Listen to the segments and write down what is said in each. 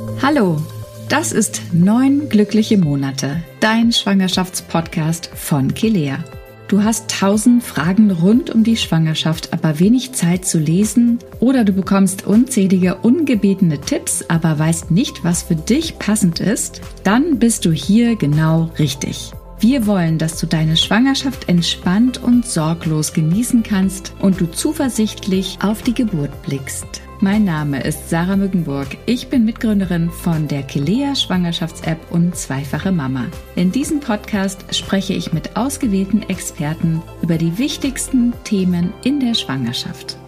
Hallo, das ist 9 glückliche Monate, dein Schwangerschaftspodcast von Kilea. Du hast 1000 Fragen rund um die Schwangerschaft, aber wenig Zeit zu lesen, oder du bekommst unzählige ungebetene Tipps, aber weißt nicht, was für dich passend ist? Dann bist du hier genau richtig. Wir wollen, dass du deine Schwangerschaft entspannt und sorglos genießen kannst und du zuversichtlich auf die Geburt blickst. Mein Name ist Sarah Mückenburg. Ich bin Mitgründerin von der Kilea Schwangerschafts-App und zweifache Mama. In diesem Podcast spreche ich mit ausgewählten Experten über die wichtigsten Themen in der Schwangerschaft.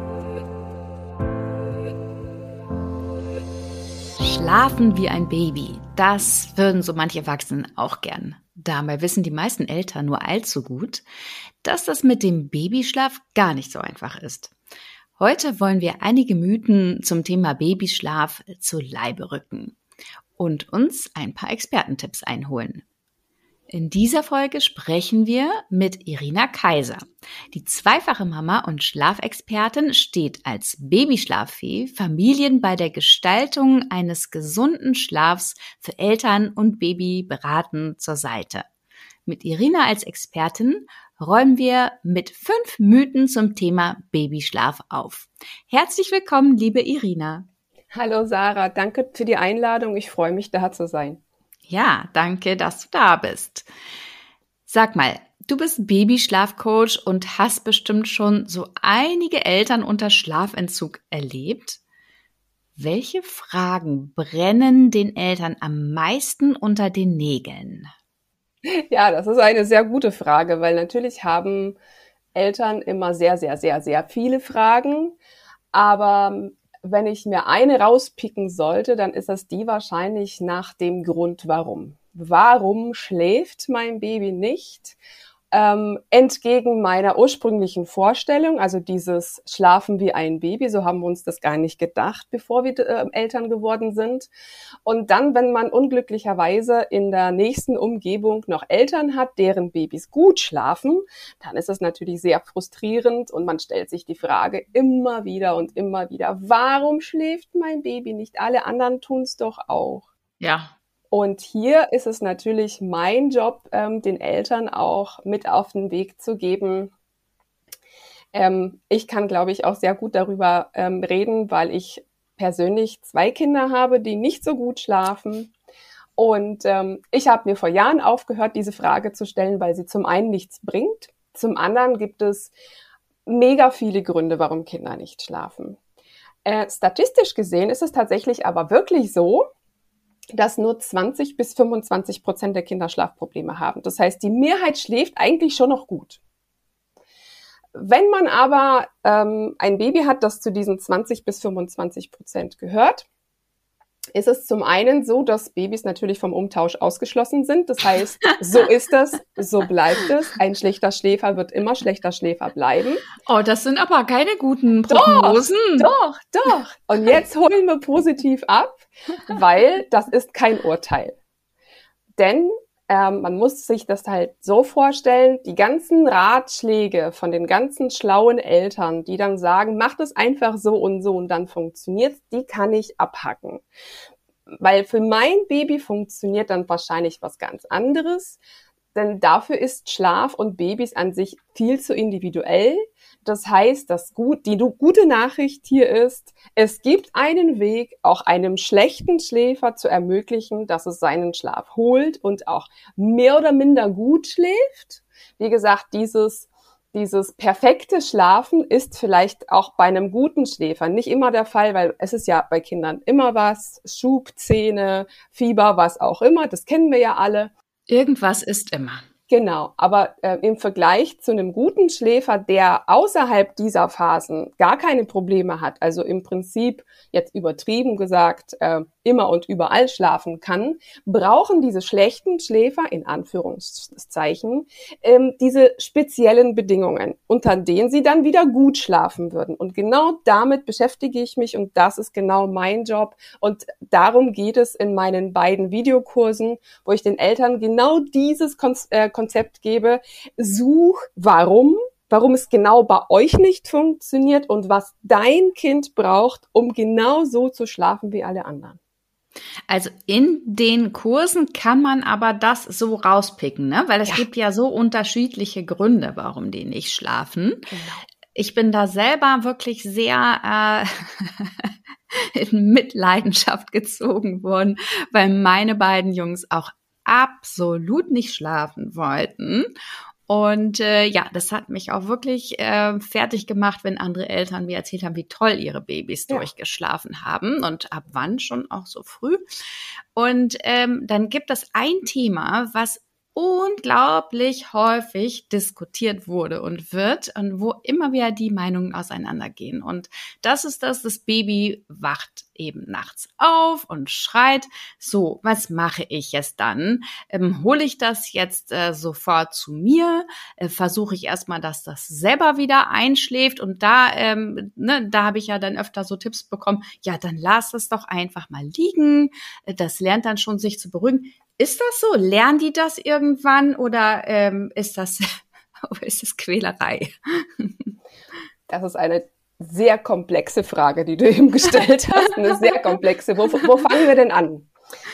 Schlafen wie ein Baby, das würden so manche Erwachsenen auch gern. Dabei wissen die meisten Eltern nur allzu gut, dass das mit dem Babyschlaf gar nicht so einfach ist. Heute wollen wir einige Mythen zum Thema Babyschlaf zu Leibe rücken und uns ein paar Expertentipps einholen. In dieser Folge sprechen wir mit Irina Kaiser. Die zweifache Mama und Schlafexpertin steht als Babyschlaffee Familien bei der Gestaltung eines gesunden Schlafs für Eltern und Baby beratend zur Seite. Mit Irina als Expertin räumen wir mit 5 Mythen zum Thema Babyschlaf auf. Herzlich willkommen, liebe Irina. Hallo Sarah, danke für die Einladung. Ich freue mich, da zu sein. Ja, danke, dass du da bist. Sag mal, du bist Babyschlafcoach und hast bestimmt schon so einige Eltern unter Schlafentzug erlebt. Welche Fragen brennen den Eltern am meisten unter den Nägeln? Ja, das ist eine sehr gute Frage, weil natürlich haben Eltern immer sehr, sehr, sehr, sehr viele Fragen. Aber wenn ich mir eine rauspicken sollte, dann ist das die wahrscheinlich nach dem Grund, warum. Warum schläft mein Baby nicht? Entgegen meiner ursprünglichen Vorstellung, also dieses Schlafen wie ein Baby, so haben wir uns das gar nicht gedacht, bevor wir Eltern geworden sind. Und dann, wenn man unglücklicherweise in der nächsten Umgebung noch Eltern hat, deren Babys gut schlafen, dann ist es natürlich sehr frustrierend und man stellt sich die Frage immer wieder, warum schläft mein Baby nicht? Alle anderen tun es doch auch. Ja. Und hier ist es natürlich mein Job, den Eltern auch mit auf den Weg zu geben. Ich kann, glaube ich, auch sehr gut darüber reden, weil ich persönlich 2 Kinder habe, die nicht so gut schlafen. Und ich habe mir vor Jahren aufgehört, diese Frage zu stellen, weil sie zum einen nichts bringt. Zum anderen gibt es mega viele Gründe, warum Kinder nicht schlafen. Statistisch gesehen ist es tatsächlich aber wirklich so, dass nur 20-25% der Kinder Schlafprobleme haben. Das heißt, die Mehrheit schläft eigentlich schon noch gut. Wenn man aber ein Baby hat, das zu diesen 20-25% gehört, ist es zum einen so, dass Babys natürlich vom Umtausch ausgeschlossen sind. Das heißt, so ist das, so bleibt es. Ein schlechter Schläfer wird immer schlechter Schläfer bleiben. Oh, das sind aber keine guten Prognosen. Doch. Und jetzt holen wir positiv ab, weil das ist kein Urteil. Denn man muss sich das halt so vorstellen, die ganzen Ratschläge von den ganzen schlauen Eltern, die dann sagen, mach das einfach so und dann funktioniert's, die kann ich abhacken. Weil für mein Baby funktioniert dann wahrscheinlich was ganz anderes, denn dafür ist Schlaf und Babys an sich viel zu individuell. Das heißt, die gute Nachricht hier ist, es gibt einen Weg, auch einem schlechten Schläfer zu ermöglichen, dass es seinen Schlaf holt und auch mehr oder minder gut schläft. Wie gesagt, dieses perfekte Schlafen ist vielleicht auch bei einem guten Schläfer nicht immer der Fall, weil es ist ja bei Kindern immer was, Schub, Zähne, Fieber, was auch immer, das kennen wir ja alle. Irgendwas ist immer. Genau, aber im Vergleich zu einem guten Schläfer, der außerhalb dieser Phasen gar keine Probleme hat, also im Prinzip jetzt übertrieben gesagt immer und überall schlafen kann, brauchen diese schlechten Schläfer in Anführungszeichen diese speziellen Bedingungen, unter denen sie dann wieder gut schlafen würden. Und genau damit beschäftige ich mich und das ist genau mein Job. Und darum geht es in meinen beiden Videokursen, wo ich den Eltern genau dieses Konzept gebe. Such, warum es genau bei euch nicht funktioniert und was dein Kind braucht, um genau so zu schlafen wie alle anderen. Also in den Kursen kann man aber das so rauspicken, ne? Weil es gibt ja so unterschiedliche Gründe, warum die nicht schlafen. Genau. Ich bin da selber wirklich sehr in Mitleidenschaft gezogen worden, weil meine beiden Jungs auch absolut nicht schlafen wollten. Und das hat mich auch wirklich fertig gemacht, wenn andere Eltern mir erzählt haben, wie toll ihre Babys durchgeschlafen haben und ab wann schon auch so früh. Und dann gibt es ein Thema, was unglaublich häufig diskutiert wurde und wird und wo immer wieder die Meinungen auseinandergehen. Und das ist das Baby wacht eben nachts auf und schreit, so, was mache ich jetzt dann? Hole ich das jetzt sofort zu mir? Versuche ich erstmal, dass das selber wieder einschläft? Und da habe ich ja dann öfter so Tipps bekommen, ja, dann lass es doch einfach mal liegen. Das lernt dann schon, sich zu beruhigen. Ist das so? Lernen die das irgendwann oder ist das Quälerei? Das ist eine sehr komplexe Frage, die du eben gestellt hast. Eine sehr komplexe. Wo fangen wir denn an?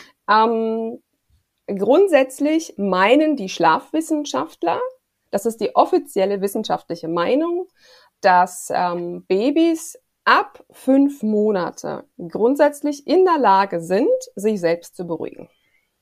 Grundsätzlich meinen die Schlafwissenschaftler, das ist die offizielle wissenschaftliche Meinung, dass Babys ab 5 Monate grundsätzlich in der Lage sind, sich selbst zu beruhigen.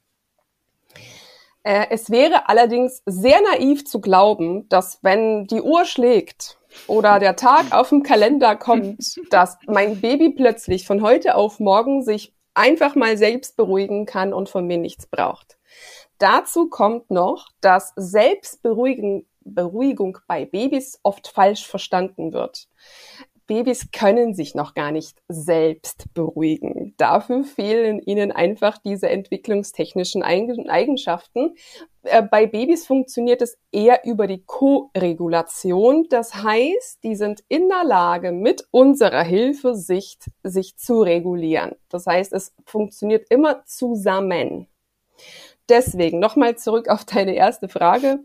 Es wäre allerdings sehr naiv zu glauben, dass wenn die Uhr schlägt oder der Tag auf dem Kalender kommt, dass mein Baby plötzlich von heute auf morgen sich einfach mal selbst beruhigen kann und von mir nichts braucht. Dazu kommt noch, dass Selbstberuhigung bei Babys oft falsch verstanden wird. Babys können sich noch gar nicht selbst beruhigen. Dafür fehlen ihnen einfach diese entwicklungstechnischen Eigenschaften. Bei Babys funktioniert es eher über die Koregulation. Das heißt, die sind in der Lage, mit unserer Hilfe sich zu regulieren. Das heißt, es funktioniert immer zusammen. Deswegen nochmal zurück auf deine erste Frage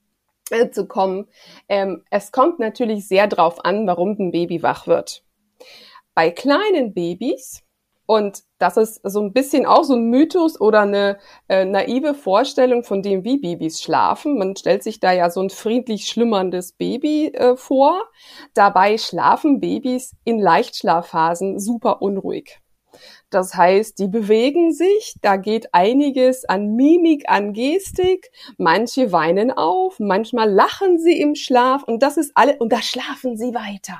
zu kommen. Es kommt natürlich sehr drauf an, warum ein Baby wach wird. Bei kleinen Babys, und das ist so ein bisschen auch so ein Mythos oder eine naive Vorstellung von dem, wie Babys schlafen. Man stellt sich da ja so ein friedlich schlummerndes Baby vor. Dabei schlafen Babys in Leichtschlafphasen super unruhig. Das heißt, die bewegen sich, da geht einiges an Mimik, an Gestik, manche weinen auf, manchmal lachen sie im Schlaf und das ist alle, und da schlafen sie weiter.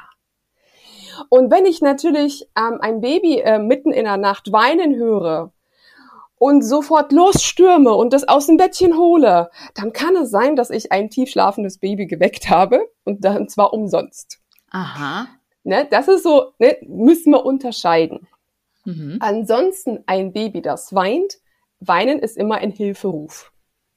Und wenn ich natürlich ein Baby mitten in der Nacht weinen höre und sofort losstürme und das aus dem Bettchen hole, dann kann es sein, dass ich ein tief schlafendes Baby geweckt habe und zwar umsonst. Aha. Ne, das ist so, ne, müssen wir unterscheiden. Ansonsten ein Baby, das weint, weinen ist immer ein Hilferuf.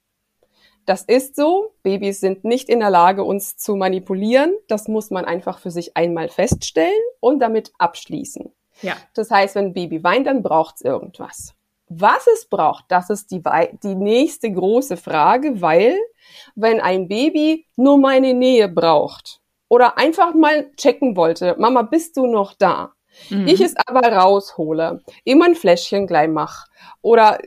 Das ist so, Babys sind nicht in der Lage, uns zu manipulieren. Das muss man einfach für sich einmal feststellen und damit abschließen. Ja. Das heißt, wenn ein Baby weint, dann braucht es irgendwas. Was es braucht, das ist die nächste große Frage, weil wenn ein Baby nur meine Nähe braucht oder einfach mal checken wollte, Mama, bist du noch da? Ich es aber raushole, immer ein Fläschchen gleich mach oder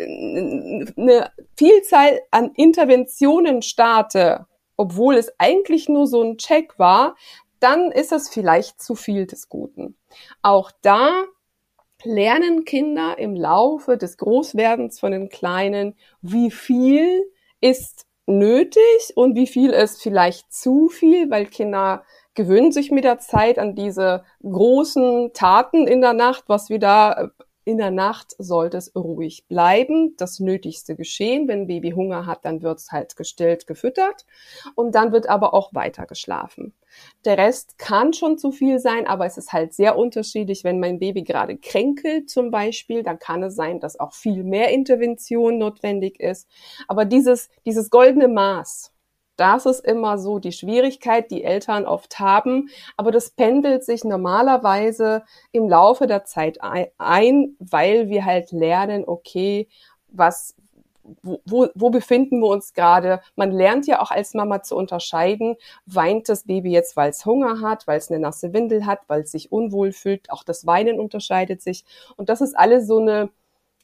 eine Vielzahl an Interventionen starte, obwohl es eigentlich nur so ein Check war, dann ist es vielleicht zu viel des Guten. Auch da lernen Kinder im Laufe des Großwerdens von den Kleinen, wie viel ist nötig und wie viel ist vielleicht zu viel, weil Kinder gewöhnen sich mit der Zeit an diese großen Taten in der Nacht, was wir da in der Nacht sollte es ruhig bleiben, das Nötigste geschehen. Wenn ein Baby Hunger hat, dann wird es halt gestillt, gefüttert und dann wird aber auch weiter geschlafen. Der Rest kann schon zu viel sein, aber es ist halt sehr unterschiedlich. Wenn mein Baby gerade kränkelt zum Beispiel, dann kann es sein, dass auch viel mehr Intervention notwendig ist. Aber dieses goldene Maß, das ist immer so die Schwierigkeit, die Eltern oft haben. Aber das pendelt sich normalerweise im Laufe der Zeit ein, weil wir halt lernen, okay, wo befinden wir uns gerade? Man lernt ja auch als Mama zu unterscheiden, weint das Baby jetzt, weil es Hunger hat, weil es eine nasse Windel hat, weil es sich unwohl fühlt. Auch das Weinen unterscheidet sich. Und das ist alles so eine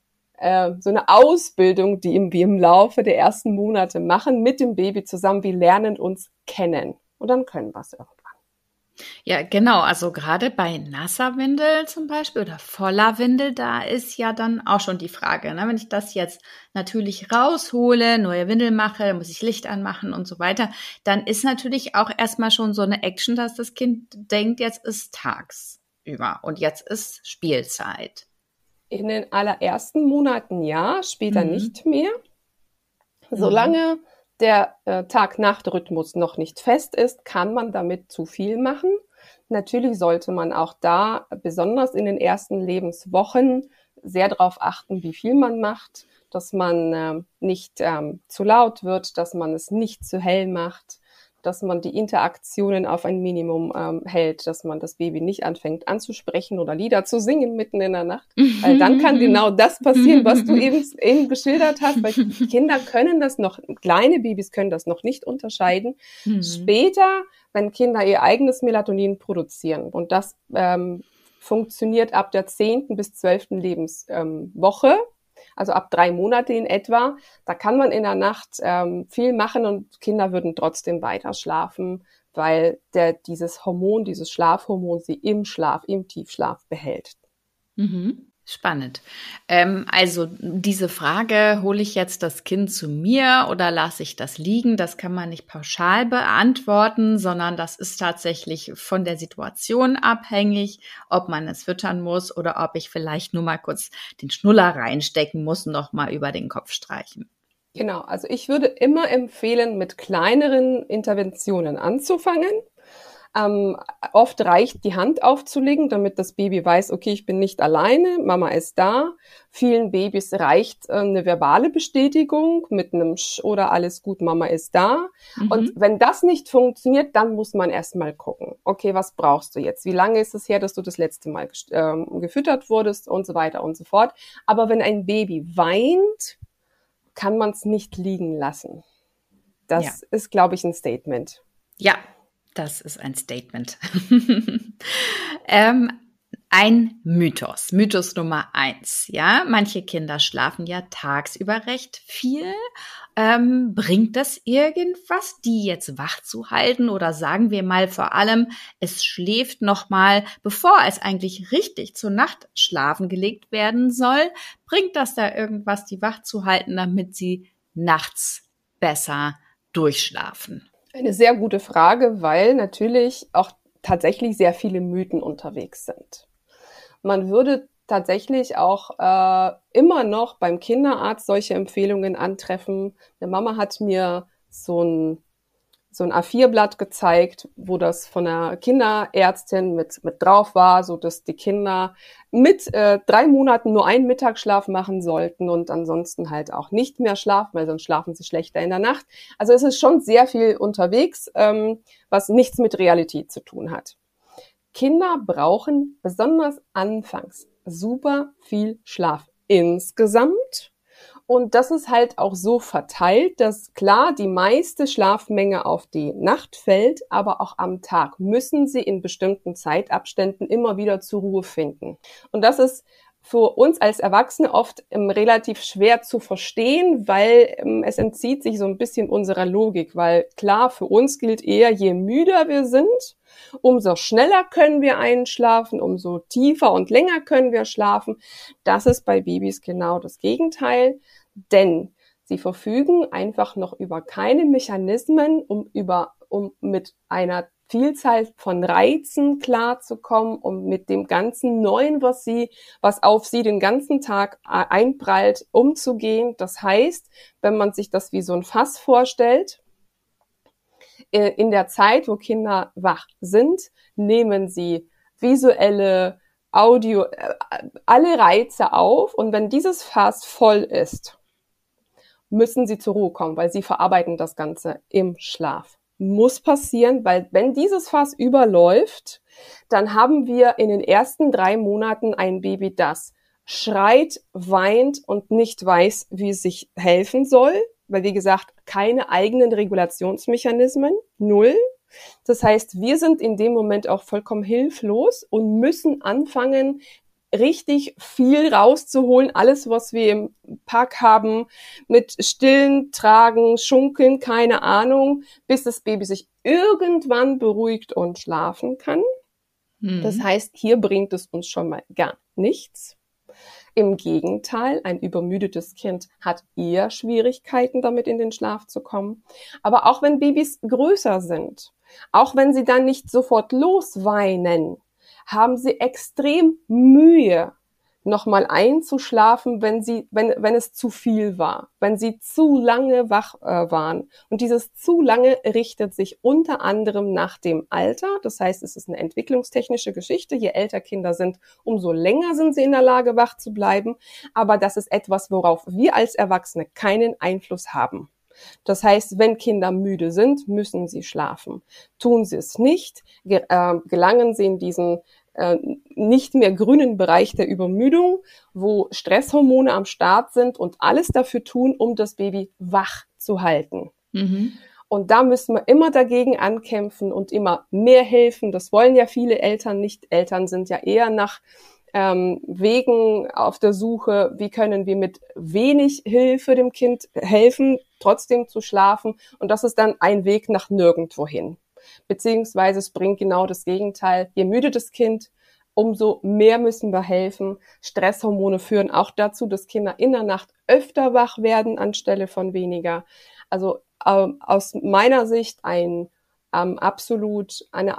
so eine Ausbildung, die wir im Laufe der ersten Monate machen, mit dem Baby zusammen. Wir lernen uns kennen und dann können wir es irgendwann. Ja, genau. Also gerade bei nasser Windel zum Beispiel oder voller Windel, da ist ja dann auch schon die Frage, ne? Wenn ich das jetzt natürlich raushole, neue Windel mache, muss ich Licht anmachen und so weiter, dann ist natürlich auch erstmal schon so eine Action, dass das Kind denkt, jetzt ist tagsüber und jetzt ist Spielzeit. In den allerersten Monaten ja, später nicht mehr. Mhm. Solange der Tag-Nacht-Rhythmus noch nicht fest ist, kann man damit zu viel machen. Natürlich sollte man auch da, besonders in den ersten Lebenswochen, sehr darauf achten, wie viel man macht, dass man nicht zu laut wird, dass man es nicht zu hell macht, dass man die Interaktionen auf ein Minimum hält, dass man das Baby nicht anfängt anzusprechen oder Lieder zu singen mitten in der Nacht, weil dann kann genau das passieren, was du eben geschildert hast, weil Kinder können das noch, kleine Babys können das noch nicht unterscheiden. Später, wenn Kinder ihr eigenes Melatonin produzieren und das funktioniert ab der 10. bis 12. Lebenswoche, also ab 3 Monate in etwa, da kann man in der Nacht viel machen und Kinder würden trotzdem weiter schlafen, weil dieses Hormon, dieses Schlafhormon sie im Schlaf, im Tiefschlaf behält. Mhm. Spannend. Also diese Frage, hole ich jetzt das Kind zu mir oder lasse ich das liegen? Das kann man nicht pauschal beantworten, sondern das ist tatsächlich von der Situation abhängig, ob man es füttern muss oder ob ich vielleicht nur mal kurz den Schnuller reinstecken muss und noch mal über den Kopf streichen. Genau, also ich würde immer empfehlen, mit kleineren Interventionen anzufangen. Oft reicht die Hand aufzulegen, damit das Baby weiß, okay, ich bin nicht alleine, Mama ist da. Vielen Babys reicht eine verbale Bestätigung mit einem Sch oder alles gut, Mama ist da. Und wenn das nicht funktioniert, dann muss man erstmal gucken, okay, was brauchst du jetzt? Wie lange ist es her, dass du das letzte Mal gefüttert wurdest und so weiter und so fort. Aber wenn ein Baby weint, kann man es nicht liegen lassen. Das ist, glaube ich, ein Statement. Ja. Das ist ein Statement. Ein Mythos. Mythos Nummer 1. Ja, manche Kinder schlafen ja tagsüber recht viel. Bringt das irgendwas, die jetzt wach zu halten? Oder sagen wir mal vor allem, es schläft noch mal, bevor es eigentlich richtig zur Nacht schlafen gelegt werden soll? Bringt das da irgendwas, die wach zu halten, damit sie nachts besser durchschlafen? Eine sehr gute Frage, weil natürlich auch tatsächlich sehr viele Mythen unterwegs sind. Man würde tatsächlich auch immer noch beim Kinderarzt solche Empfehlungen antreffen. Eine Mama hat mir so ein A4-Blatt gezeigt, wo das von der Kinderärztin mit drauf war, so dass die Kinder mit 3 Monaten nur einen Mittagsschlaf machen sollten und ansonsten halt auch nicht mehr schlafen, weil sonst schlafen sie schlechter in der Nacht. Also es ist schon sehr viel unterwegs, was nichts mit Realität zu tun hat. Kinder brauchen besonders anfangs super viel Schlaf insgesamt. Und das ist halt auch so verteilt, dass klar die meiste Schlafmenge auf die Nacht fällt, aber auch am Tag müssen sie in bestimmten Zeitabständen immer wieder zur Ruhe finden. Und das ist für uns als Erwachsene oft relativ schwer zu verstehen, weil es entzieht sich so ein bisschen unserer Logik, weil klar, für uns gilt eher, je müder wir sind, umso schneller können wir einschlafen, umso tiefer und länger können wir schlafen. Das ist bei Babys genau das Gegenteil, denn sie verfügen einfach noch über keine Mechanismen, um mit einer Vielzahl von Reizen klarzukommen, um mit dem ganzen Neuen, was auf sie den ganzen Tag einprallt, umzugehen. Das heißt, wenn man sich das wie so ein Fass vorstellt, in der Zeit, wo Kinder wach sind, nehmen sie visuelle, Audio, alle Reize auf und wenn dieses Fass voll ist, müssen sie zur Ruhe kommen, weil sie verarbeiten das Ganze im Schlaf. Muss passieren, weil wenn dieses Fass überläuft, dann haben wir in den ersten 3 Monaten ein Baby, das schreit, weint und nicht weiß, wie es sich helfen soll, weil wie gesagt, keine eigenen Regulationsmechanismen, 0. Das heißt, wir sind in dem Moment auch vollkommen hilflos und müssen anfangen, richtig viel rauszuholen, alles, was wir im Pack haben, mit Stillen, Tragen, Schunkeln, keine Ahnung, bis das Baby sich irgendwann beruhigt und schlafen kann. Das heißt, hier bringt es uns schon mal gar nichts. Im Gegenteil, ein übermüdetes Kind hat eher Schwierigkeiten, damit in den Schlaf zu kommen. Aber auch wenn Babys größer sind, auch wenn sie dann nicht sofort losweinen, haben sie extrem Mühe, nochmal einzuschlafen, wenn es zu viel war, wenn sie zu lange wach waren. Und dieses zu lange richtet sich unter anderem nach dem Alter. Das heißt, es ist eine entwicklungstechnische Geschichte. Je älter Kinder sind, umso länger sind sie in der Lage, wach zu bleiben. Aber das ist etwas, worauf wir als Erwachsene keinen Einfluss haben. Das heißt, wenn Kinder müde sind, müssen sie schlafen. Tun sie es nicht, gelangen sie in diesen nicht mehr grünen Bereich der Übermüdung, wo Stresshormone am Start sind und alles dafür tun, um das Baby wach zu halten. Und da müssen wir immer dagegen ankämpfen und immer mehr helfen. Das wollen ja viele Eltern nicht. Eltern sind ja eher nach Wegen auf der Suche, wie können wir mit wenig Hilfe dem Kind helfen, trotzdem zu schlafen. Und das ist dann ein Weg nach nirgendwohin. Beziehungsweise es bringt genau das Gegenteil. Je müde das Kind, umso mehr müssen wir helfen. Stresshormone führen auch dazu, dass Kinder in der Nacht öfter wach werden anstelle von weniger. Also aus meiner Sicht eine absolut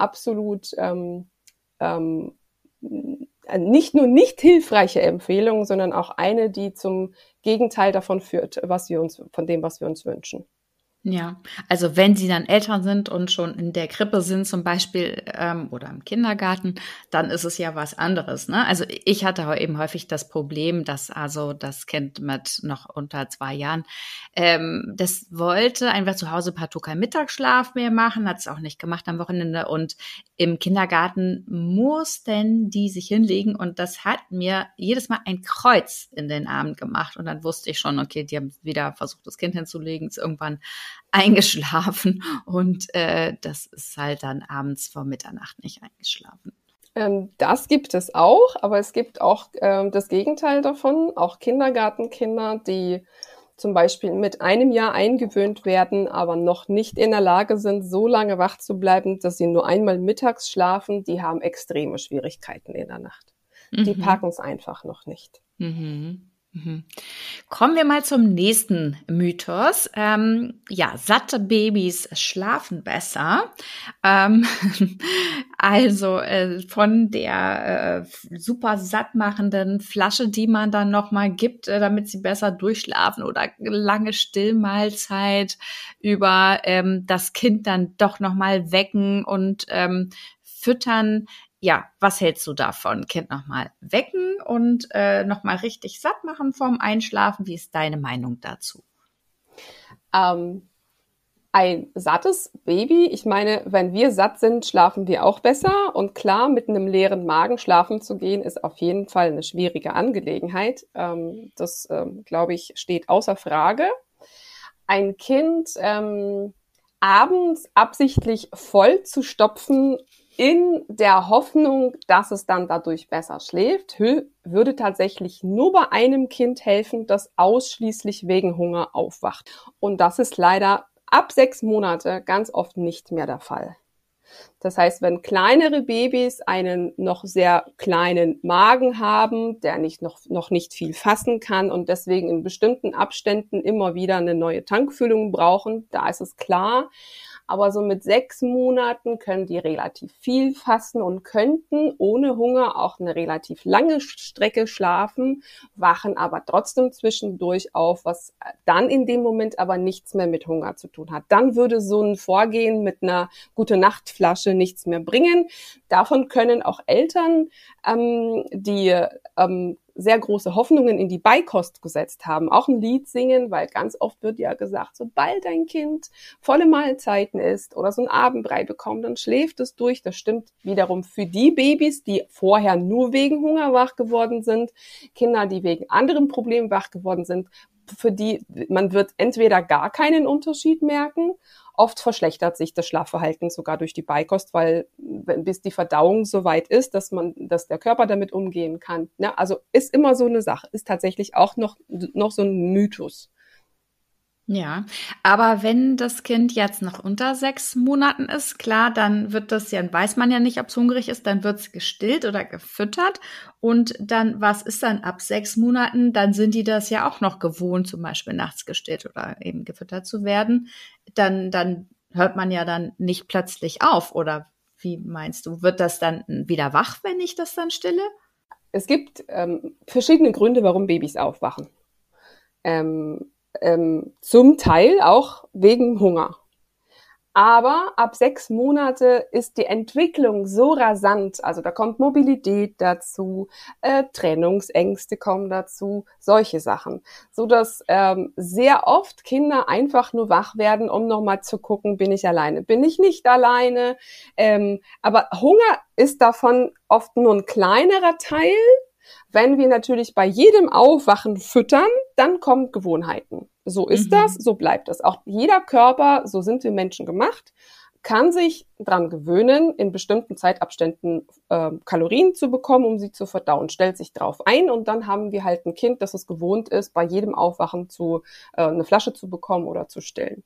nicht nur nicht hilfreiche Empfehlung, sondern auch eine, die zum Gegenteil davon führt, von dem, was wir uns wünschen. Ja, also wenn sie dann Eltern sind und schon in der Krippe sind zum Beispiel oder im Kindergarten, dann ist es ja was anderes, ne? Also ich hatte eben häufig das Problem, dass also das Kind mit noch unter 2 Jahren, das wollte einfach zu Hause partout keinen Mittagsschlaf mehr machen, hat es auch nicht gemacht am Wochenende und im Kindergarten mussten die sich hinlegen und das hat mir jedes Mal ein Kreuz in den Abend gemacht und dann wusste ich schon, okay, die haben wieder versucht, das Kind hinzulegen, ist irgendwann eingeschlafen und das ist halt dann abends vor Mitternacht nicht eingeschlafen. Das gibt es auch, aber es gibt auch das Gegenteil davon, auch Kindergartenkinder, die zum Beispiel mit 1 Jahr eingewöhnt werden, aber noch nicht in der Lage sind, so lange wach zu bleiben, dass sie nur einmal mittags schlafen, die haben extreme Schwierigkeiten in der Nacht. Die packen es einfach noch nicht. Kommen wir mal zum nächsten Mythos. Satte Babys schlafen besser. Von der super sattmachenden Flasche, die man dann nochmal gibt, damit sie besser durchschlafen oder lange Stillmahlzeit über das Kind dann doch nochmal wecken und füttern. Ja, was hältst du davon? Kind nochmal wecken und nochmal richtig satt machen vorm Einschlafen. Wie ist deine Meinung dazu? Ein sattes Baby, ich meine, wenn wir satt sind, schlafen wir auch besser. Und klar, mit einem leeren Magen schlafen zu gehen, ist auf jeden Fall eine schwierige Angelegenheit. Das, glaube ich, steht außer Frage. Ein Kind abends absichtlich voll zu stopfen, in der Hoffnung, dass es dann dadurch besser schläft, würde tatsächlich nur bei einem Kind helfen, das ausschließlich wegen Hunger aufwacht. Und das ist leider ab 6 Monate ganz oft nicht mehr der Fall. Das heißt, wenn kleinere Babys einen noch sehr kleinen Magen haben, der noch nicht viel fassen kann und deswegen in bestimmten Abständen immer wieder eine neue Tankfüllung brauchen, da ist es klar. Aber so mit 6 Monaten können die relativ viel fassen und könnten ohne Hunger auch eine relativ lange Strecke schlafen, wachen aber trotzdem zwischendurch auf, was dann in dem Moment aber nichts mehr mit Hunger zu tun hat. Dann würde so ein Vorgehen mit einer Gute-Nacht-Flasche nichts mehr bringen. Davon können auch Eltern, die sehr große Hoffnungen in die Beikost gesetzt haben, auch ein Lied singen, weil ganz oft wird ja gesagt, sobald ein Kind volle Mahlzeiten isst oder so ein Abendbrei bekommt, dann schläft es durch. Das stimmt wiederum für die Babys, die vorher nur wegen Hunger wach geworden sind, Kinder, die wegen anderen Problemen wach geworden sind, für die man wird entweder gar keinen Unterschied merken Oft verschlechtert sich das Schlafverhalten sogar durch die Beikost, weil bis die Verdauung so weit ist, dass der Körper damit umgehen kann. Ne? Also ist immer so eine Sache, ist tatsächlich auch noch so ein Mythos. Ja, aber wenn das Kind jetzt noch unter 6 Monaten ist, klar, dann weiß man ja nicht, ob es hungrig ist, dann wird es gestillt oder gefüttert. Und dann, was ist dann ab 6 Monaten? Dann sind die das ja auch noch gewohnt, zum Beispiel nachts gestillt oder eben gefüttert zu werden. Dann hört man ja dann nicht plötzlich auf. Oder wie meinst du, wird das dann wieder wach, wenn ich das dann stille? Es gibt verschiedene Gründe, warum Babys aufwachen. Zum Teil auch wegen Hunger. Aber ab 6 Monate ist die Entwicklung so rasant, also da kommt Mobilität dazu, Trennungsängste kommen dazu, solche Sachen, so dass sehr oft Kinder einfach nur wach werden, um nochmal zu gucken, bin ich alleine, bin ich nicht alleine. Aber Hunger ist davon oft nur ein kleinerer Teil. Wenn wir natürlich bei jedem Aufwachen füttern, dann kommen Gewohnheiten. So ist das, so bleibt das. Auch jeder Körper, so sind wir Menschen gemacht, kann sich dran gewöhnen, in bestimmten Zeitabständen Kalorien zu bekommen, um sie zu verdauen, stellt sich drauf ein und dann haben wir halt ein Kind, das es gewohnt ist, bei jedem Aufwachen eine Flasche zu bekommen oder zu stillen.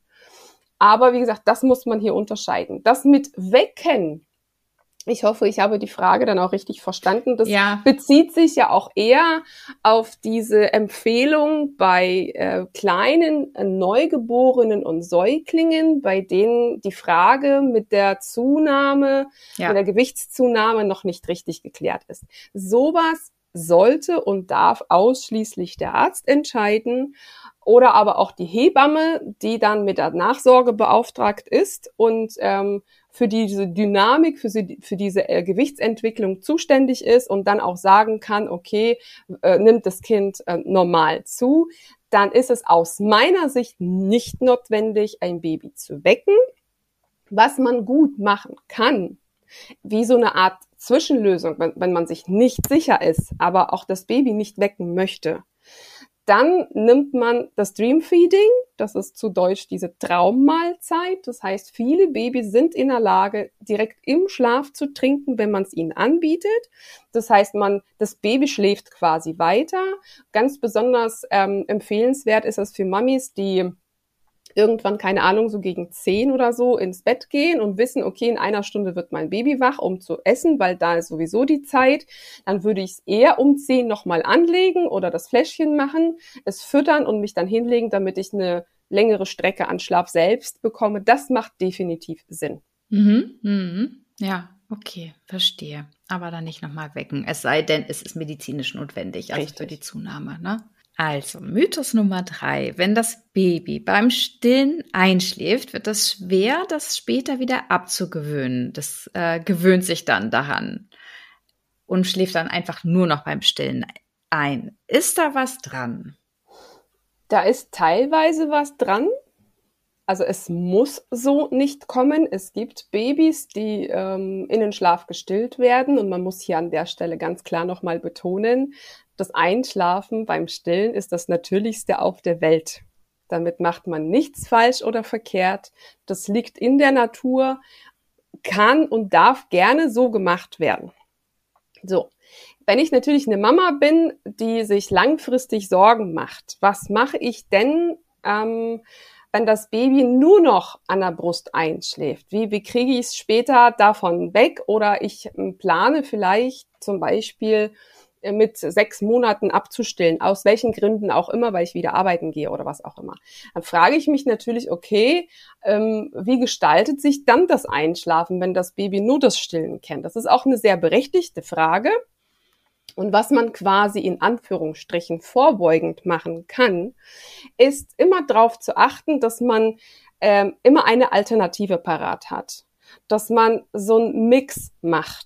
Aber wie gesagt, das muss man hier unterscheiden. Das mit Wecken, ich hoffe, ich habe die Frage dann auch richtig verstanden. Das bezieht sich ja auch eher auf diese Empfehlung bei kleinen Neugeborenen und Säuglingen, bei denen die Frage mit der Zunahme, mit der Gewichtszunahme noch nicht richtig geklärt ist. Sowas sollte und darf ausschließlich der Arzt entscheiden oder aber auch die Hebamme, die dann mit der Nachsorge beauftragt ist und für diese Dynamik, für diese Gewichtsentwicklung zuständig ist und dann auch sagen kann, okay, nimmt das Kind normal zu, dann ist es aus meiner Sicht nicht notwendig, ein Baby zu wecken. Was man gut machen kann, wie so eine Art Zwischenlösung, wenn man sich nicht sicher ist, aber auch das Baby nicht wecken möchte, dann nimmt man das Dreamfeeding, das ist zu Deutsch diese Traummahlzeit. Das heißt, viele Babys sind in der Lage, direkt im Schlaf zu trinken, wenn man es ihnen anbietet. Das heißt, das Baby schläft quasi weiter. Ganz besonders empfehlenswert ist es für Mamis, die irgendwann, keine Ahnung, so gegen 10 oder so ins Bett gehen und wissen, okay, in einer Stunde wird mein Baby wach, um zu essen, weil da ist sowieso die Zeit. Dann würde ich es eher um 10 nochmal anlegen oder das Fläschchen machen, es füttern und mich dann hinlegen, damit ich eine längere Strecke an Schlaf selbst bekomme. Das macht definitiv Sinn. Ja, okay, verstehe. Aber dann nicht nochmal wecken, es sei denn, es ist medizinisch notwendig, also für die Zunahme, ne? Also, Mythos Nummer 3. Wenn das Baby beim Stillen einschläft, wird es schwer, das später wieder abzugewöhnen. Das gewöhnt sich dann daran und schläft dann einfach nur noch beim Stillen ein. Ist da was dran? Da ist teilweise was dran. Also es muss so nicht kommen. Es gibt Babys, die in den Schlaf gestillt werden und man muss hier an der Stelle ganz klar nochmal betonen, das Einschlafen beim Stillen ist das Natürlichste auf der Welt. Damit macht man nichts falsch oder verkehrt. Das liegt in der Natur, kann und darf gerne so gemacht werden. So, wenn ich natürlich eine Mama bin, die sich langfristig Sorgen macht, was mache ich denn, wenn das Baby nur noch an der Brust einschläft? Wie kriege ich es später davon weg? Oder ich plane vielleicht zum Beispiel mit 6 Monaten abzustillen, aus welchen Gründen auch immer, weil ich wieder arbeiten gehe oder was auch immer. Dann frage ich mich natürlich, okay, wie gestaltet sich dann das Einschlafen, wenn das Baby nur das Stillen kennt? Das ist auch eine sehr berechtigte Frage. Und was man quasi in Anführungsstrichen vorbeugend machen kann, ist immer darauf zu achten, dass man immer eine Alternative parat hat. Dass man so einen Mix macht.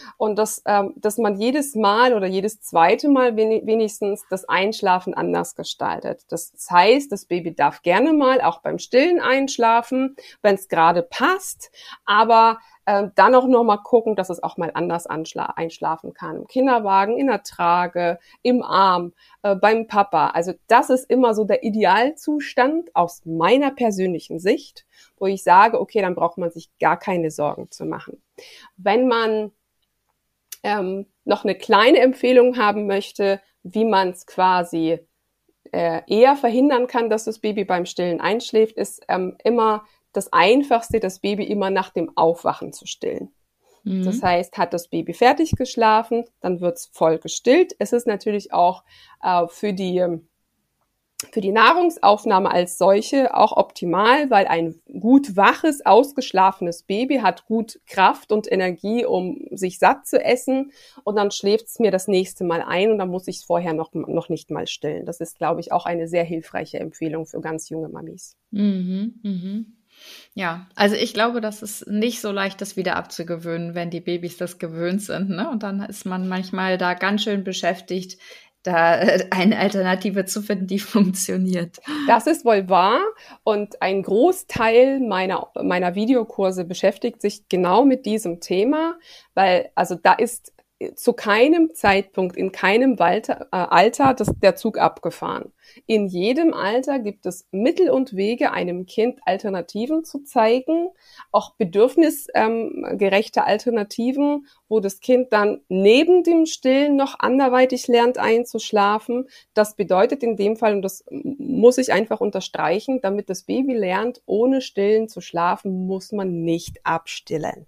und dass man jedes Mal oder jedes zweite Mal wenigstens das Einschlafen anders gestaltet. Das heißt, das Baby darf gerne mal auch beim Stillen einschlafen, wenn es gerade passt, aber dann auch noch mal gucken, dass es auch mal anders einschlafen kann. Im Kinderwagen, in der Trage, im Arm, beim Papa. Also das ist immer so der Idealzustand aus meiner persönlichen Sicht, wo ich sage, okay, dann braucht man sich gar keine Sorgen zu machen. Wenn man noch eine kleine Empfehlung haben möchte, wie man es quasi eher verhindern kann, dass das Baby beim Stillen einschläft, ist immer das Einfachste, das Baby immer nach dem Aufwachen zu stillen. Mhm. Das heißt, hat das Baby fertig geschlafen, dann wird's voll gestillt. Es ist natürlich auch für die Nahrungsaufnahme als solche auch optimal, weil ein gut waches, ausgeschlafenes Baby hat gut Kraft und Energie, um sich satt zu essen, und dann schläft's mir das nächste Mal ein und dann muss ich es vorher noch nicht mal stillen. Das ist, glaube ich, auch eine sehr hilfreiche Empfehlung für ganz junge Mamis. Mhm, mhm. Ja, also ich glaube, das ist nicht so leicht, das wieder abzugewöhnen, wenn die Babys das gewöhnt sind, ne? Und dann ist man manchmal da ganz schön beschäftigt, da eine Alternative zu finden, die funktioniert. Das ist wohl wahr, und ein Großteil meiner Videokurse beschäftigt sich genau mit diesem Thema, weil also da ist zu keinem Zeitpunkt, in keinem Alter der Zug abgefahren. In jedem Alter gibt es Mittel und Wege, einem Kind Alternativen zu zeigen, auch bedürfnisgerechte Alternativen, wo das Kind dann neben dem Stillen noch anderweitig lernt einzuschlafen. Das bedeutet in dem Fall, und das muss ich einfach unterstreichen, damit das Baby lernt, ohne Stillen zu schlafen, muss man nicht abstillen.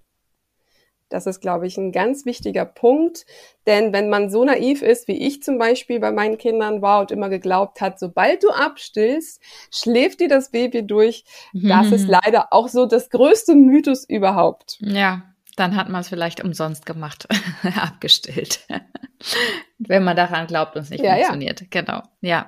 Das ist, glaube ich, ein ganz wichtiger Punkt, denn wenn man so naiv ist, wie ich zum Beispiel bei meinen Kindern war und immer geglaubt hat, sobald du abstillst, schläft dir das Baby durch, das ist leider auch so das größte Mythos überhaupt. Ja, dann hat man es vielleicht umsonst gemacht, abgestillt, wenn man daran glaubt und es nicht funktioniert. Ja. Genau, ja.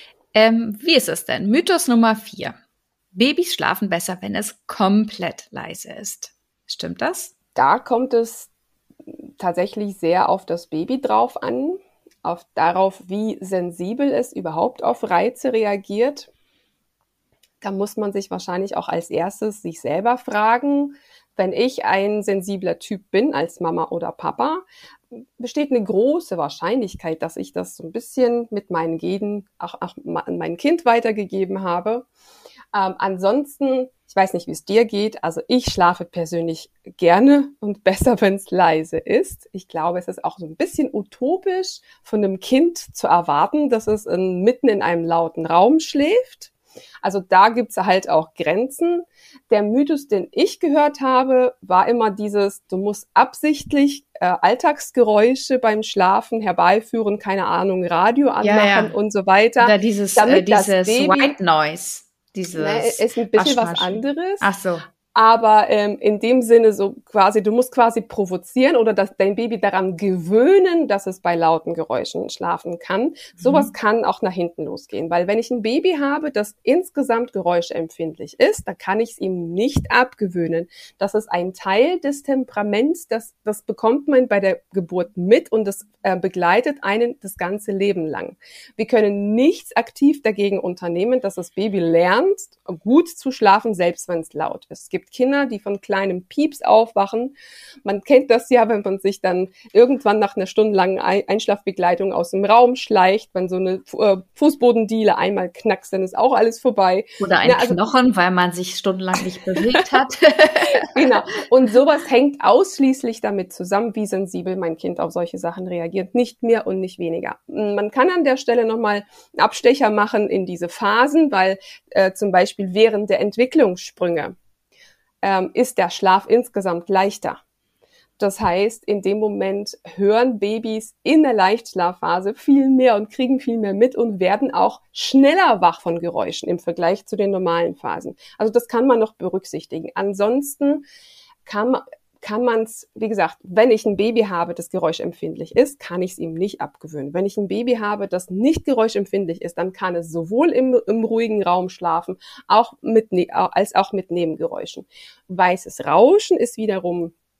Wie ist es denn? Mythos Nummer 4. Babys schlafen besser, wenn es komplett leise ist. Stimmt das? Da kommt es tatsächlich sehr auf das Baby drauf an, darauf, wie sensibel es überhaupt auf Reize reagiert. Da muss man sich wahrscheinlich auch als erstes sich selber fragen, wenn ich ein sensibler Typ bin als Mama oder Papa, besteht eine große Wahrscheinlichkeit, dass ich das so ein bisschen mit meinen Genen auch an mein Kind weitergegeben habe. Ansonsten, ich weiß nicht, wie es dir geht, also ich schlafe persönlich gerne und besser, wenn es leise ist. Ich glaube, es ist auch so ein bisschen utopisch von einem Kind zu erwarten, dass es mitten in einem lauten Raum schläft. Also da gibt's halt auch Grenzen. Der Mythos, den ich gehört habe, war immer dieses, du musst absichtlich Alltagsgeräusche beim Schlafen herbeiführen, keine Ahnung, Radio anmachen und so weiter. Oder dieses White Noise. Ist ein bisschen was anderes. Ach so. Aber in dem Sinne so quasi, du musst quasi provozieren oder dein Baby daran gewöhnen, dass es bei lauten Geräuschen schlafen kann. Sowas kann auch nach hinten losgehen, weil wenn ich ein Baby habe, das insgesamt geräuschempfindlich ist, dann kann ich es ihm nicht abgewöhnen. Das ist ein Teil des Temperaments, das bekommt man bei der Geburt mit und das begleitet einen das ganze Leben lang. Wir können nichts aktiv dagegen unternehmen, dass das Baby lernt, gut zu schlafen, selbst wenn es laut ist. Es gibt Kinder, die von kleinem Pieps aufwachen. Man kennt das ja, wenn man sich dann irgendwann nach einer stundenlangen Einschlafbegleitung aus dem Raum schleicht, wenn so eine Fußbodendiele einmal knackst, dann ist auch alles vorbei. Oder ein Knochen, weil man sich stundenlang nicht bewegt hat. Genau. Und sowas hängt ausschließlich damit zusammen, wie sensibel mein Kind auf solche Sachen reagiert. Nicht mehr und nicht weniger. Man kann an der Stelle nochmal einen Abstecher machen in diese Phasen, weil zum Beispiel während der Entwicklungssprünge ist der Schlaf insgesamt leichter. Das heißt, in dem Moment hören Babys in der Leichtschlafphase viel mehr und kriegen viel mehr mit und werden auch schneller wach von Geräuschen im Vergleich zu den normalen Phasen. Also das kann man noch berücksichtigen. Ansonsten kann man es, wie gesagt, wenn ich ein Baby habe, das geräuschempfindlich ist, kann ich es ihm nicht abgewöhnen. Wenn ich ein Baby habe, das nicht geräuschempfindlich ist, dann kann es sowohl im ruhigen Raum schlafen, als auch mit Nebengeräuschen. Weißes Rauschen ist wiederum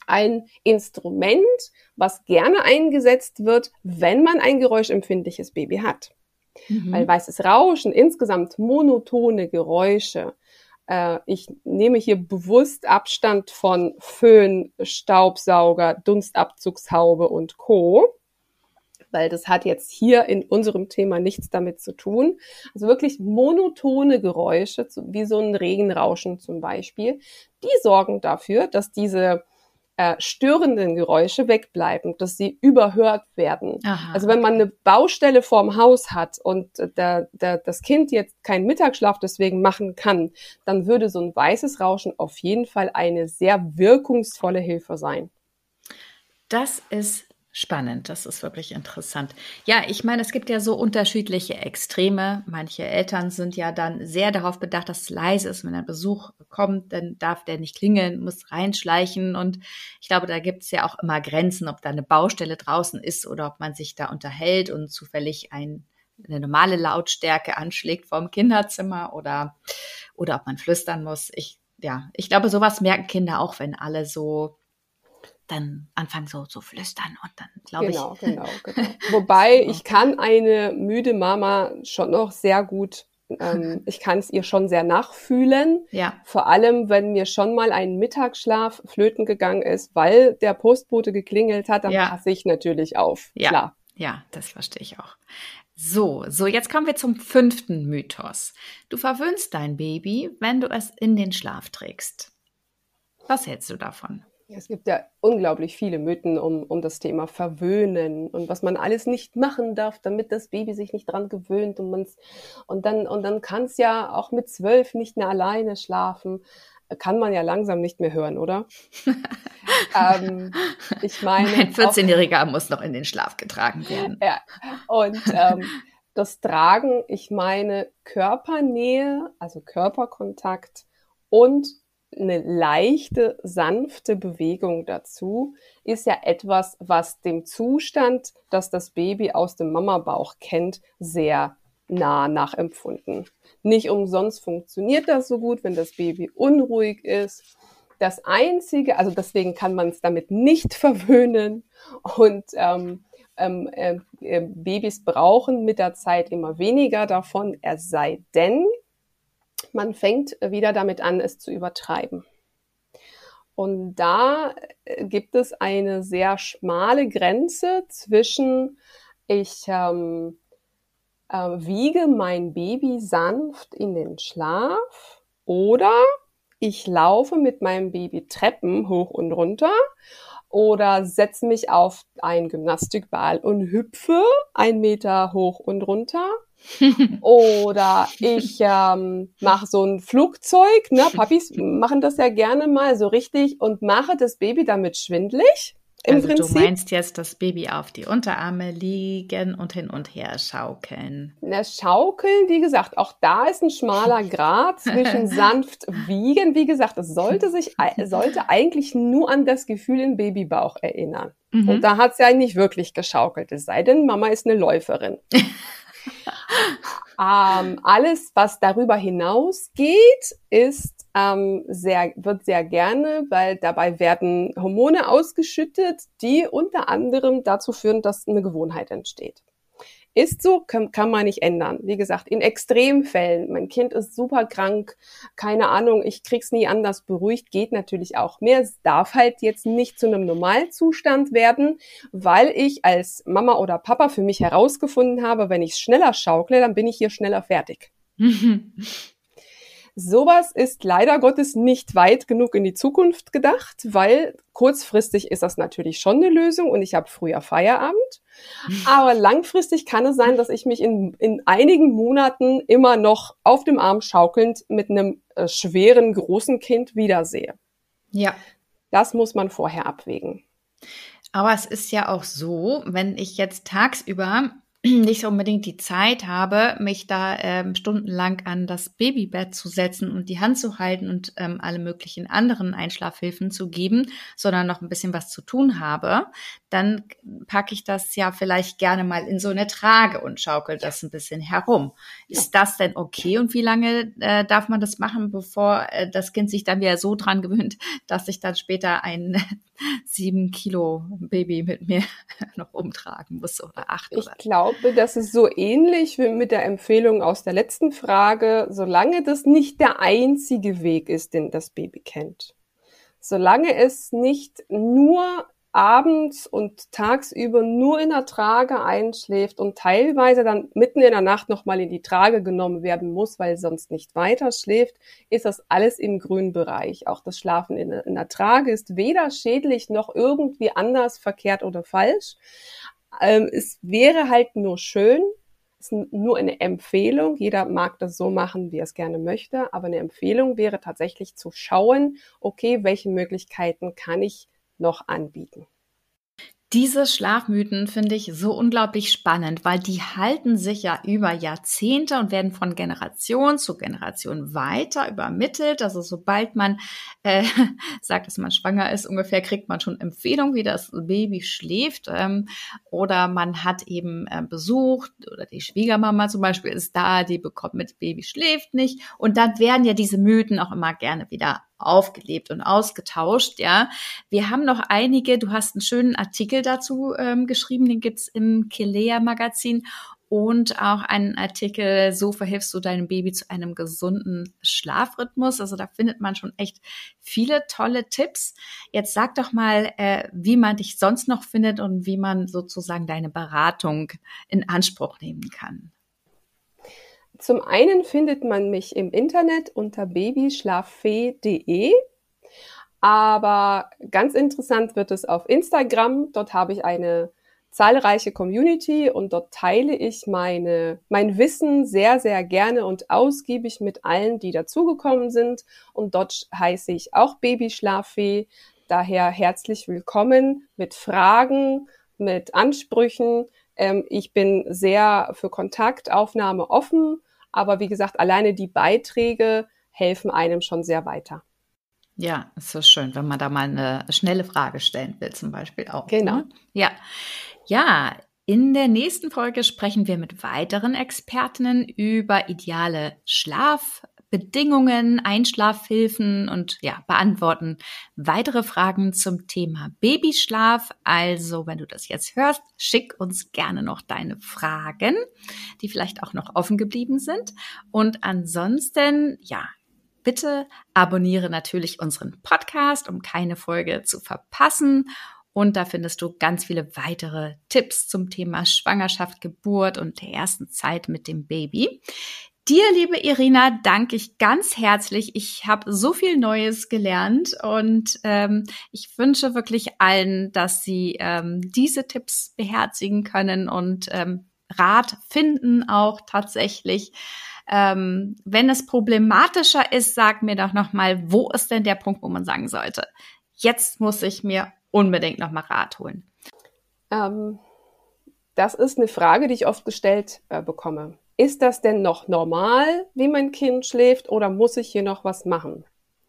ein Instrument, was gerne eingesetzt wird, wenn man ein geräuschempfindliches Baby hat. Weil weißes Rauschen, insgesamt monotone Geräusche, ich nehme hier bewusst Abstand von Föhn, Staubsauger, Dunstabzugshaube und Co., weil das hat jetzt hier in unserem Thema nichts damit zu tun. Also wirklich monotone Geräusche, wie so ein Regenrauschen zum Beispiel, die sorgen dafür, dass diese störenden Geräusche wegbleiben, dass sie überhört werden. Aha. Also wenn man eine Baustelle vorm Haus hat und das Kind jetzt keinen Mittagsschlaf deswegen machen kann, dann würde so ein weißes Rauschen auf jeden Fall eine sehr wirkungsvolle Hilfe sein. Das ist spannend, das ist wirklich interessant. Ja, ich meine, es gibt ja so unterschiedliche Extreme. Manche Eltern sind ja dann sehr darauf bedacht, dass es leise ist. Wenn ein Besuch kommt, dann darf der nicht klingeln, muss reinschleichen. Und ich glaube, da gibt es ja auch immer Grenzen, ob da eine Baustelle draußen ist oder ob man sich da unterhält und zufällig eine normale Lautstärke anschlägt vom Kinderzimmer oder ob man flüstern muss. Ich glaube, sowas merken Kinder auch, wenn alle so dann anfangen so zu flüstern und dann glaube ich. Genau. Wobei ich kann eine müde Mama schon noch sehr gut, ich kann es ihr schon sehr nachfühlen. Ja. Vor allem, wenn mir schon mal ein Mittagsschlaf flöten gegangen ist, weil der Postbote geklingelt hat, dann passe ich natürlich auf. Ja. Klar. Ja, das verstehe ich auch. So, jetzt kommen wir zum 5. Mythos. Du verwöhnst dein Baby, wenn du es in den Schlaf trägst. Was hältst du davon? Es gibt ja unglaublich viele Mythen um das Thema Verwöhnen und was man alles nicht machen darf, damit das Baby sich nicht dran gewöhnt und dann kann es ja auch mit 12 nicht mehr alleine schlafen. Kann man ja langsam nicht mehr hören, oder? Ich meine, ein 14-Jähriger muss noch in den Schlaf getragen werden. Ja, und das Tragen, ich meine Körpernähe, also Körperkontakt und eine leichte, sanfte Bewegung dazu ist ja etwas, was dem Zustand, das das Baby aus dem Mamabauch kennt, sehr nah nachempfunden. Nicht umsonst funktioniert das so gut, wenn das Baby unruhig ist. Das Einzige, also deswegen kann man es damit nicht verwöhnen und Babys brauchen mit der Zeit immer weniger davon, es sei denn, man fängt wieder damit an, es zu übertreiben. Und da gibt es eine sehr schmale Grenze zwischen, ich wiege mein Baby sanft in den Schlaf oder ich laufe mit meinem Baby Treppen hoch und runter oder setze mich auf einen Gymnastikball und hüpfe 1 Meter hoch und runter. Oder ich mache so ein Flugzeug, ne? Papis machen das ja gerne mal so richtig und mache das Baby damit schwindelig. Im Prinzip. Du meinst jetzt das Baby auf die Unterarme liegen und hin und her schaukeln. Das Schaukeln, wie gesagt, auch da ist ein schmaler Grat zwischen sanft wiegen. Wie gesagt, es sollte eigentlich nur an das Gefühl im Babybauch erinnern. Und da hat es ja nicht wirklich geschaukelt, es sei denn, Mama ist eine Läuferin. Alles, was darüber hinausgeht, wird sehr gerne, weil dabei werden Hormone ausgeschüttet, die unter anderem dazu führen, dass eine Gewohnheit entsteht. Ist so, kann man nicht ändern. Wie gesagt, in Extremfällen, mein Kind ist super krank, keine Ahnung, ich krieg's nie anders beruhigt, geht natürlich auch mehr. Es darf halt jetzt nicht zu einem Normalzustand werden, weil ich als Mama oder Papa für mich herausgefunden habe, wenn ich schneller schaukle, dann bin ich hier schneller fertig. Sowas ist leider Gottes nicht weit genug in die Zukunft gedacht, weil kurzfristig ist das natürlich schon eine Lösung und ich habe früher Feierabend. Aber langfristig kann es sein, dass ich mich in einigen Monaten immer noch auf dem Arm schaukelnd mit einem schweren, großen Kind wiedersehe. Ja. Das muss man vorher abwägen. Aber es ist ja auch so, wenn ich jetzt tagsüber nicht unbedingt die Zeit habe, mich da stundenlang an das Babybett zu setzen und die Hand zu halten und alle möglichen anderen Einschlafhilfen zu geben, sondern noch ein bisschen was zu tun habe, dann packe ich das ja vielleicht gerne mal in so eine Trage und schaukel das ein bisschen herum. Ist das denn okay und wie lange darf man das machen, bevor das Kind sich dann wieder so dran gewöhnt, dass ich dann später ein 7 Kilo Baby mit mir noch umtragen muss oder 8 Ich oder. glaube, das ist so ähnlich wie mit der Empfehlung aus der letzten Frage, solange das nicht der einzige Weg ist, den das Baby kennt. Solange es nicht nur abends und tagsüber nur in der Trage einschläft und teilweise dann mitten in der Nacht nochmal in die Trage genommen werden muss, weil es sonst nicht weiter schläft, ist das alles im grünen Bereich. Auch das Schlafen in der Trage ist weder schädlich noch irgendwie anders, verkehrt oder falsch. Es wäre halt nur schön, es ist nur eine Empfehlung, jeder mag das so machen, wie er es gerne möchte, aber eine Empfehlung wäre tatsächlich zu schauen, okay, welche Möglichkeiten kann ich noch anbieten. Diese Schlafmythen finde ich so unglaublich spannend, weil die halten sich ja über Jahrzehnte und werden von Generation zu Generation weiter übermittelt. Also sobald man sagt, dass man schwanger ist, ungefähr kriegt man schon Empfehlungen, wie das Baby schläft. Oder man hat eben Besuch oder die Schwiegermama zum Beispiel ist da, die bekommt mit, Baby schläft nicht. Und dann werden ja diese Mythen auch immer gerne wieder aufgelebt und ausgetauscht, ja. Wir haben noch einige, du hast einen schönen Artikel dazu geschrieben, den gibt's im Kelea-Magazin und auch einen Artikel, so verhilfst du deinem Baby zu einem gesunden Schlafrhythmus. Also da findet man schon echt viele tolle Tipps. Jetzt sag doch mal, wie man dich sonst noch findet und wie man sozusagen deine Beratung in Anspruch nehmen kann. Zum einen findet man mich im Internet unter babyschlaffee.de, aber ganz interessant wird es auf Instagram. Dort habe ich eine zahlreiche Community und dort teile ich mein Wissen sehr, sehr gerne und ausgiebig mit allen, die dazugekommen sind. Und dort heiße ich auch Babyschlaffee. Daher herzlich willkommen mit Fragen, mit Ansprüchen. Ich bin sehr für Kontaktaufnahme offen, aber wie gesagt, alleine die Beiträge helfen einem schon sehr weiter. Ja, ist so schön, wenn man da mal eine schnelle Frage stellen will, zum Beispiel auch. Genau. Ne? Ja. Ja, in der nächsten Folge sprechen wir mit weiteren Expertinnen über ideale Schlafbedingungen, Einschlafhilfen und ja, beantworten weitere Fragen zum Thema Babyschlaf. Also, wenn du das jetzt hörst, schick uns gerne noch deine Fragen, die vielleicht auch noch offen geblieben sind. Und ansonsten, ja, bitte abonniere natürlich unseren Podcast, um keine Folge zu verpassen. Und da findest du ganz viele weitere Tipps zum Thema Schwangerschaft, Geburt und der ersten Zeit mit dem Baby. Dir, liebe Irina, danke ich ganz herzlich. Ich habe so viel Neues gelernt und ich wünsche wirklich allen, dass sie diese Tipps beherzigen können und Rat finden auch tatsächlich. Wenn es problematischer ist, sag mir doch nochmal, wo ist denn der Punkt, wo man sagen sollte, jetzt muss ich mir unbedingt nochmal Rat holen? Das ist eine Frage, die ich oft gestellt bekomme. Ist das denn noch normal, wie mein Kind schläft, oder muss ich hier noch was machen?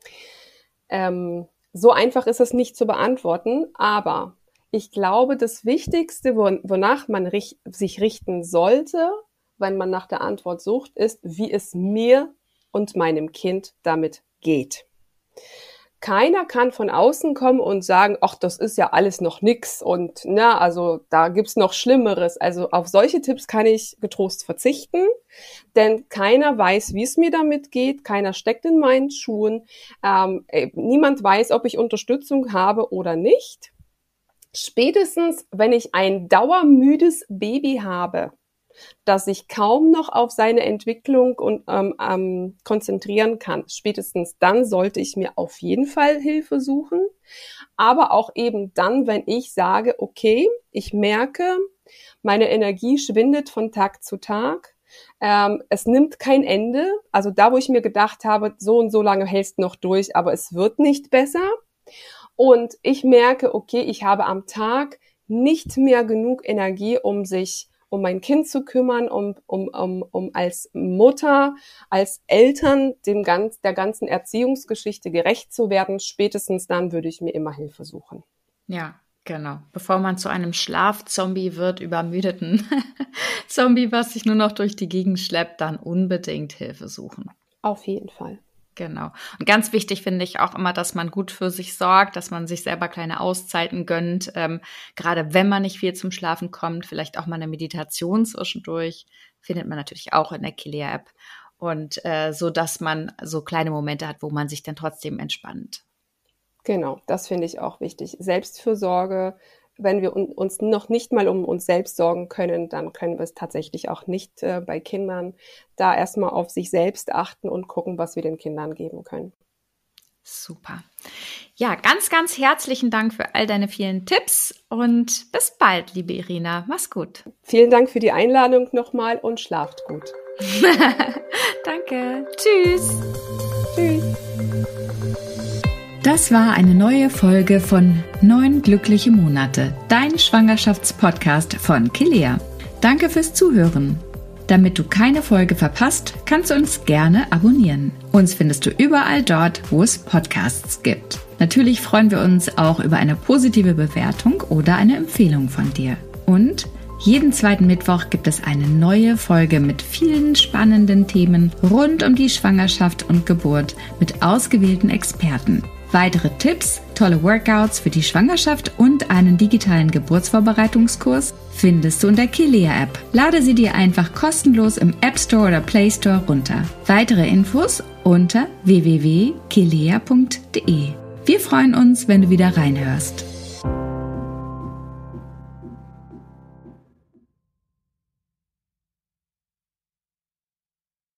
So einfach ist es nicht zu beantworten, aber ich glaube, das Wichtigste, wonach man sich richten sollte, wenn man nach der Antwort sucht, ist, wie es mir und meinem Kind damit geht. Keiner kann von außen kommen und sagen, ach, das ist ja alles noch nix und na, also da gibt's noch Schlimmeres. Also auf solche Tipps kann ich getrost verzichten, denn keiner weiß, wie es mir damit geht, keiner steckt in meinen Schuhen, niemand weiß, ob ich Unterstützung habe oder nicht. Spätestens, wenn ich ein dauermüdes Baby habe, das sich kaum noch auf seine Entwicklung konzentrieren kann. Spätestens dann sollte ich mir auf jeden Fall Hilfe suchen. Aber auch eben dann, wenn ich sage, okay, ich merke, meine Energie schwindet von Tag zu Tag. Es nimmt kein Ende. Also da, wo ich mir gedacht habe, so und so lange hältst du noch durch, aber es wird nicht besser. Und ich merke, okay, ich habe am Tag nicht mehr genug Energie, um mein Kind zu kümmern, um als Mutter, als Eltern der ganzen Erziehungsgeschichte gerecht zu werden. Spätestens dann würde ich mir immer Hilfe suchen. Ja, genau. Bevor man zu einem Schlafzombie wird, übermüdeten Zombie, was sich nur noch durch die Gegend schleppt, dann unbedingt Hilfe suchen. Auf jeden Fall. Genau. Und ganz wichtig finde ich auch immer, dass man gut für sich sorgt, dass man sich selber kleine Auszeiten gönnt. Gerade wenn man nicht viel zum Schlafen kommt, vielleicht auch mal eine Meditation zwischendurch, findet man natürlich auch in der Kilea-App. Und so, dass man so kleine Momente hat, wo man sich dann trotzdem entspannt. Genau, das finde ich auch wichtig. Selbstfürsorge. Wenn wir uns noch nicht mal um uns selbst sorgen können, dann können wir es tatsächlich auch nicht bei Kindern. Da erstmal auf sich selbst achten und gucken, was wir den Kindern geben können. Super. Ja, ganz, ganz herzlichen Dank für all deine vielen Tipps und bis bald, liebe Irina. Mach's gut. Vielen Dank für die Einladung nochmal und schlaft gut. Danke. Tschüss. Tschüss. Das war eine neue Folge von 9 glückliche Monate, dein Schwangerschaftspodcast von Kilea. Danke fürs Zuhören. Damit du keine Folge verpasst, kannst du uns gerne abonnieren. Uns findest du überall dort, wo es Podcasts gibt. Natürlich freuen wir uns auch über eine positive Bewertung oder eine Empfehlung von dir. Und jeden zweiten Mittwoch gibt es eine neue Folge mit vielen spannenden Themen rund um die Schwangerschaft und Geburt mit ausgewählten Experten. Weitere Tipps, tolle Workouts für die Schwangerschaft und einen digitalen Geburtsvorbereitungskurs findest du in der Kilea-App. Lade sie dir einfach kostenlos im App Store oder Play Store runter. Weitere Infos unter www.kilea.de. Wir freuen uns, wenn du wieder reinhörst.